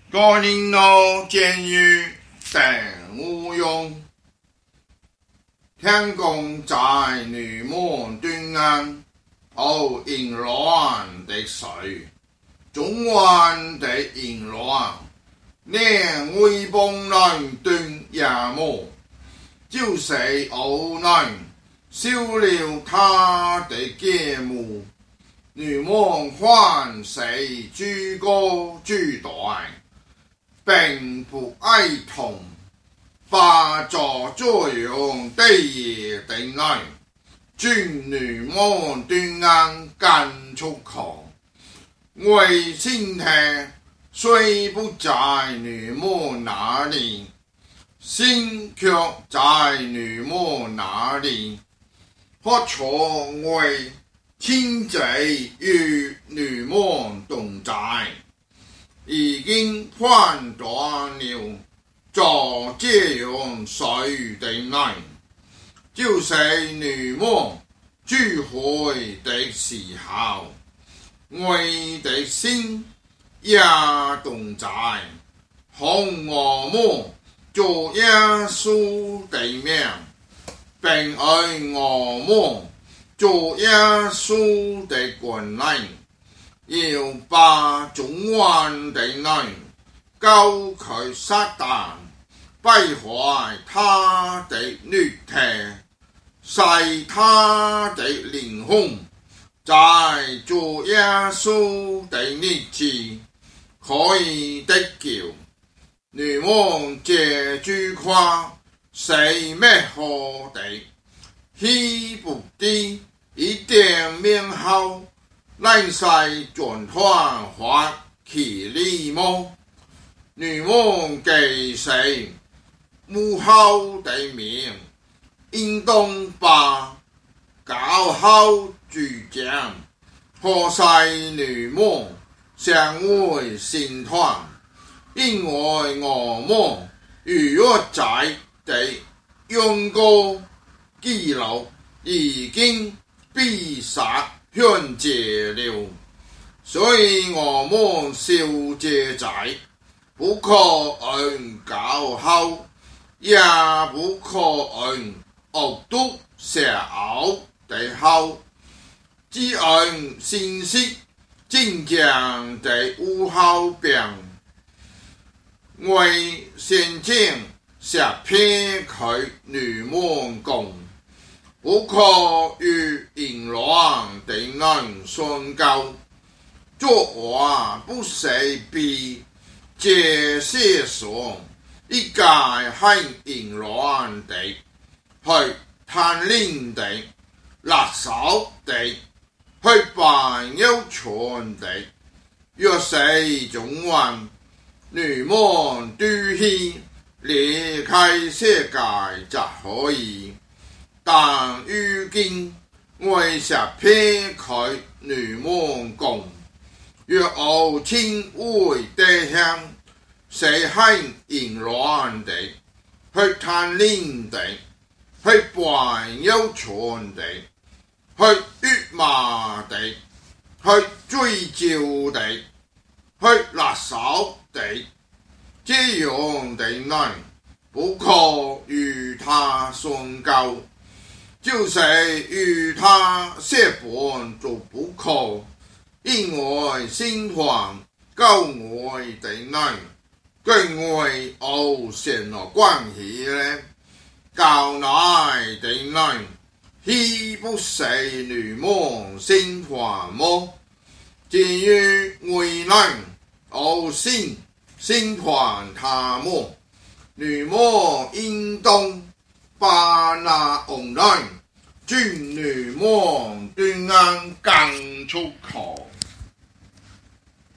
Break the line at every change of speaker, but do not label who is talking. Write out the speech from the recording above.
个人路监狱等无用，天公在女魔端安，后淫乱的水，中原的淫乱，连威风人端也没，就是无奈收了他的节目，女魔换谁居高居大，并不爱同，发作作用的也定内，君女魔端安干出口，为心态虽不在女魔那里，心却在女魔那里，或错为亲贼与女魔同在，已经判断了做这样水的内，就是女魔聚会的时候，我的心也同在，红我魔做耶稣的命，并爱我魔做耶稣的quyền lành，要把中原的內交給撒旦，敗壞他的律體，使他的靈魂在主耶穌的日子可以得救。女魔這句話是咩好的？希不的一點面後，乃是轉換發起理麼？女魔給誰母後的名，應當把搞好主張，何使女魔相會心團？因為我魔與我在的用過記錄已經必殺현재了，所以我們小姐仔不可按搞好，也不可按惡毒邪惡的好，只按信息真正的有好病。為先前是撇開女魔講，不可與淫亂的人相交，作話不是比這些說一概係淫亂的，係貪戀的、勒索的、係扮有權的，若是中原女魔對起離開世界就可以，但如今為是撇開女魔講，若有親愛的鄉，是係淫亂的，係貪戀的，係扮有權的，係辱罵的，係追究的，係勒索的，這樣的人不可與他相交，就是與他結伴就不可，因為心懷交愛的人，跟愛有什麼關係呢？交愛的人，豈不是女魔心懷麼？至於愛人有心懷他麼？女魔應當把那惡人，君女魔端安趕出口。